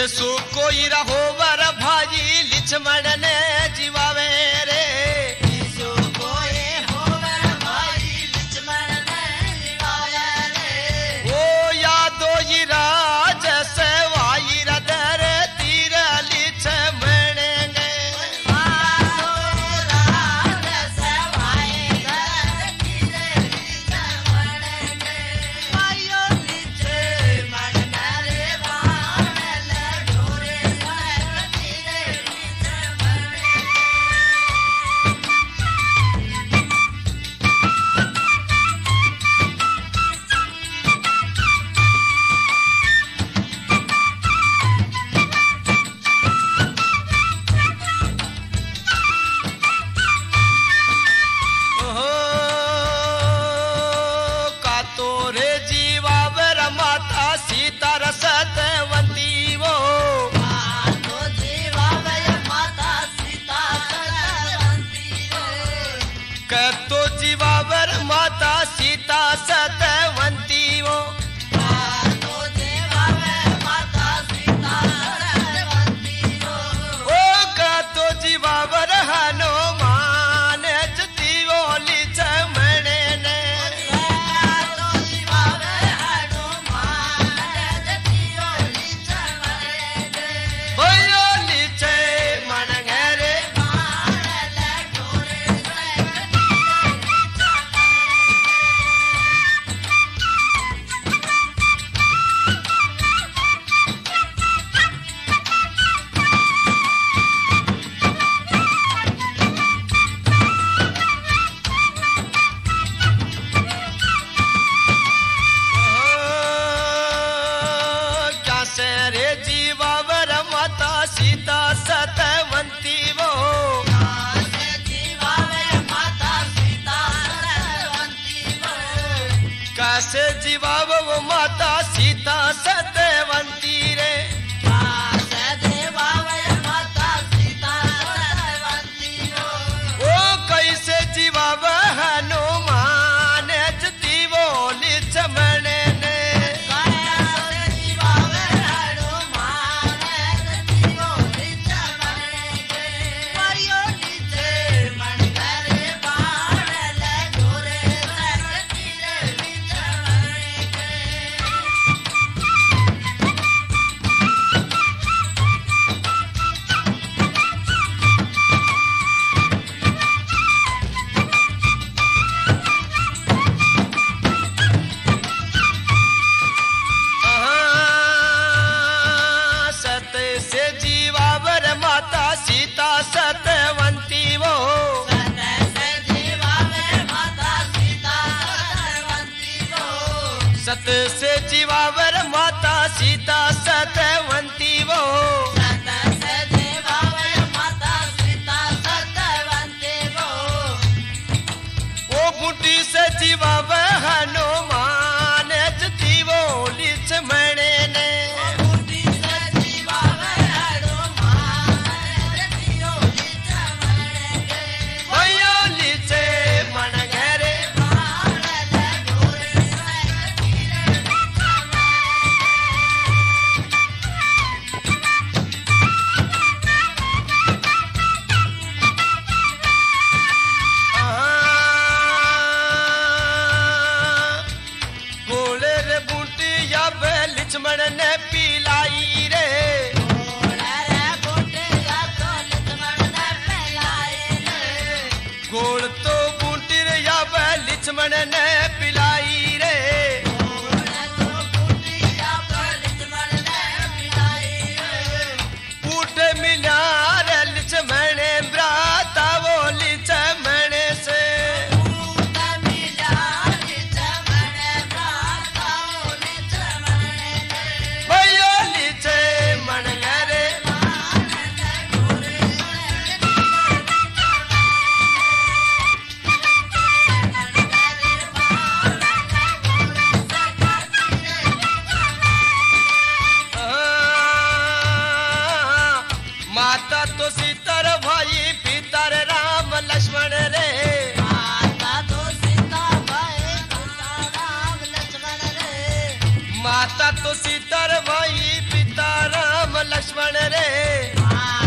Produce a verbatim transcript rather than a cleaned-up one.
सो कोई रहो वर भाई लिचमण ने जीवावे रे सो कोई होवर भाई लिचमण ने जीवावे रे ओ यादो ही राज से वाई रदर तीर लिचमण ने आदो राज से वाई रदर तीर लिचमण ने वायो लिचमण रे बाण लडोरे सर तीर लिचमण ओहो का तो रे जीवावर माता सीता रसतवंती वो आदो जीवावे माता सीता सतवंती रे का तो जीवावर माता सीता सतवंती वो आदो जीवावे माता सीता सतवंती रो ओ का तो जीवावर हनुमान जतीवो लिचमण ने आदो जीवावे हनुमान जतियो लिचमण रे भयो लिचमण रे बाण लडोरे सर क्या से रे जीवावर माता सीता सतवंती वो आदो जीवावे माता सीता सतवंती रो कैसे जीवाव वो माता सीता सतवंती रे आसे देवावे माता सीता सतवंती रो ओ कैसे जीवाव हनुमान जतीवो लिचमण ने आसे जीवावे हनुमान जतियो लिचमण रे वायो लिचमण रे बाण लडोरे सर तीर लिचमण रे अहाँ सत से जीवावर माता सीता सतवंती वो सतसे जीवावे माता सीता सतवंती रो सत से जीवावर माता सीता सतवंती वो सतसे जीवावे माता सीता सतवंती रो ओ बूटी से जीवाव हनुमान जतीवो लिचमण ने बूटी से जीवावे हनुमान जतियो लिचमण रे भयो लिचमण रे बाण लडोरे सर तीर लिचमण अहाँ बोले रे बूटी अब लिचमण ने पिलाई रे रे बूटी तो लिचमण ने पिलाई रे गोल तो बूटी रे अब लिचमण ने पिलाई रे तो बूटी तो लिचमण ने पिलाई रे ऊट मिला रे लिचमण ब्राता वो लिचमण से ऊट मिला लिचमण ब्राता वो लिचमण रे भयो लिचमण रे बाण लडोरे सर तीर लिचमण रे माता तो सीता रे भाई पिता राम लक्ष्मण रे माता